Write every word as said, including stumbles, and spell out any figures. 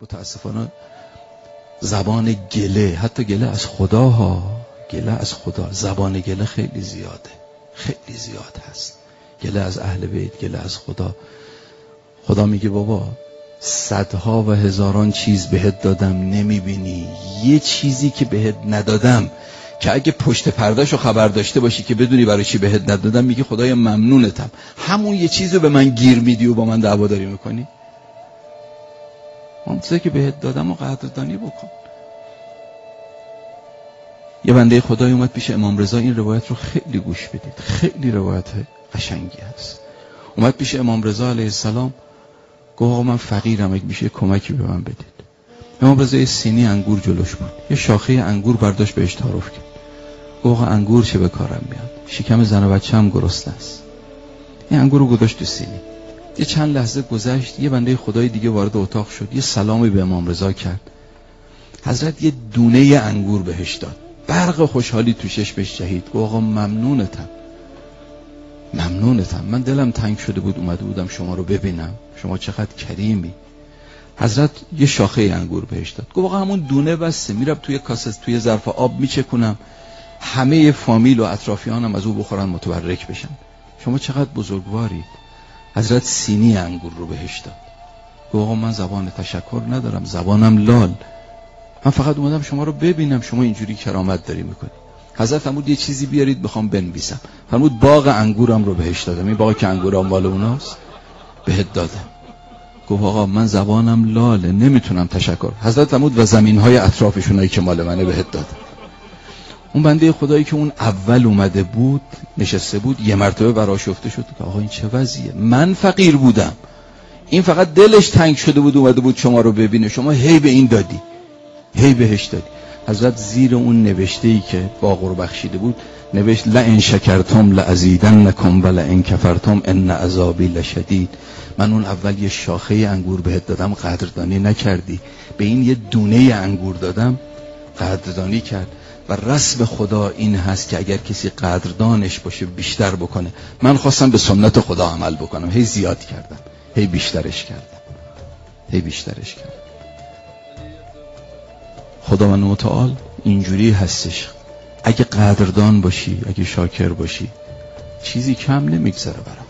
متاسفانه زبان گله، حتی گله از خدا ها، گله از خدا، زبان گله خیلی زیاده، خیلی زیاد هست. گله از اهل بیت، گله از خدا. خدا میگه بابا صدها و هزاران چیز بهت دادم نمیبینی، یه چیزی که بهت ندادم که اگه پشت پردهشو خبر داشته باشی که بدونی برای چی بهت ندادم، میگه خدایا ممنونتم، همون یه چیزو به من گیر میدی و با من دعواداری میکنی. اون چیزی که بهت دادم و قدردانی بکن. یه بنده خدای اومد پیش امام رضا، این روایت رو خیلی گوش بدید، خیلی روایت قشنگی هست. اومد پیش امام رضا علیه السلام، گفت آقا من فقیرم، اگه میشه کمکی به من بدید. امام رضا یه سینی انگور جلوش بود، یه شاخه انگور برداشت بهش تعارف کرد. گفت آقا انگور چه به کارم میاد، شکم زن و بچه‌م گرسنه است. این انگور رو گذاشت تو سینی. یه چند لحظه گذشت، یه بنده خدای دیگه وارد اتاق شد، یه سلامی به امام رضا کرد. حضرت یه دونه انگور بهش داد، برق خوشحالی تو چشمش جهید. گفت آقا ممنونتم، ممنونتم، من دلم تنگ شده بود اومده بودم شما رو ببینم، شما چقدر کریمی. حضرت یه شاخه انگور بهش داد. گفت آقا همون دونه بسه، میرم توی کاسه توی ظرف آب میچکنم، همه فامیل و اطرافیانم از او بخورن متبرک بشن. شما چقدر بزرگوارید. حضرت سینی انگور رو بهش داد. گفت آقا من زبان تشکر ندارم، زبانم لال، من فقط اومدم شما رو ببینم، شما اینجوری کرامت داری میکنی. حضرت فرمود یه چیزی بیارید بخوام بنویسم. فرمود باغ انگورم رو بهش دادم، این باغ که انگورام مال اوناست بهت دادم. گفت آقا من زبانم لاله، نمیتونم تشکر. حضرت فرمود و زمینهای اطرافشونایی که مال منه بهت دادم. اون بنده خدایی که اون اول اومده بود نشسته بود، یه مرتبه براش افته شد که آقا این چه وضعیه، من فقیر بودم، این فقط دلش تنگ شده بود اومده بود شما رو ببینه، شما هی به این دادی، هی بهش دادی. حضرت زیر اون نوشته‌ای که باغ رو بخشیده بود نوشت لئن شکرتم لازیدنکم و لئن کفرتم ان عذابی لشدید. من اون اول یه شاخه انگور بهت دادم قدردانی نکردی، به این یه دونه انگور دادم قدردانی کرد. و رسم خدا این هست که اگر کسی قدردانش باشه بیشتر بکنه. من خواستم به سنت خدا عمل بکنم، هی زیاد کردم، هی بیشترش کردم، هی بیشترش کردم. خداوند متعال اینجوری هستش، اگه قدردان باشی، اگه شاکر باشی، چیزی کم نمیگذره برام.